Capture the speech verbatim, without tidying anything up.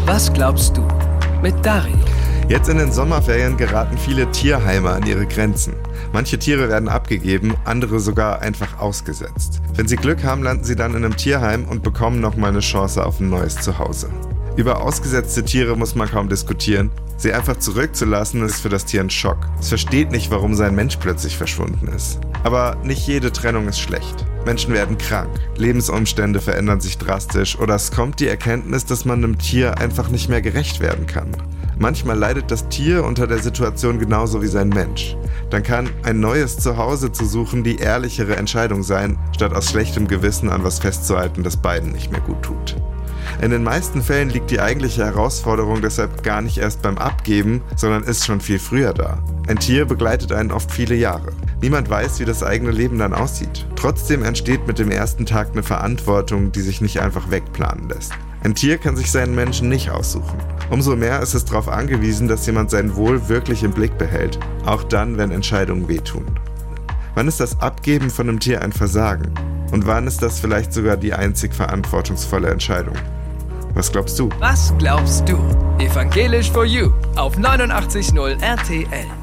Was glaubst du? Mit Dario. Jetzt in den Sommerferien geraten viele Tierheime an ihre Grenzen. Manche Tiere werden abgegeben, andere sogar einfach ausgesetzt. Wenn sie Glück haben, landen sie dann in einem Tierheim und bekommen nochmal eine Chance auf ein neues Zuhause. Über ausgesetzte Tiere muss man kaum diskutieren. Sie einfach zurückzulassen, ist für das Tier ein Schock. Es versteht nicht, warum sein Mensch plötzlich verschwunden ist. Aber nicht jede Trennung ist schlecht. Menschen werden krank, Lebensumstände verändern sich drastisch oder es kommt die Erkenntnis, dass man einem Tier einfach nicht mehr gerecht werden kann. Manchmal leidet das Tier unter der Situation genauso wie sein Mensch. Dann kann ein neues Zuhause zu suchen die ehrlichere Entscheidung sein, statt aus schlechtem Gewissen an was festzuhalten, das beiden nicht mehr gut tut. In den meisten Fällen liegt die eigentliche Herausforderung deshalb gar nicht erst beim Abgeben, sondern ist schon viel früher da. Ein Tier begleitet einen oft viele Jahre. Niemand weiß, wie das eigene Leben dann aussieht. Trotzdem entsteht mit dem ersten Tag eine Verantwortung, die sich nicht einfach wegplanen lässt. Ein Tier kann sich seinen Menschen nicht aussuchen. Umso mehr ist es darauf angewiesen, dass jemand sein Wohl wirklich im Blick behält, auch dann, wenn Entscheidungen wehtun. Wann ist das Abgeben von einem Tier ein Versagen? Und wann ist das vielleicht sogar die einzig verantwortungsvolle Entscheidung? Was glaubst du? Was glaubst du? Evangelisch for You auf neunundachtzig Komma null R T L.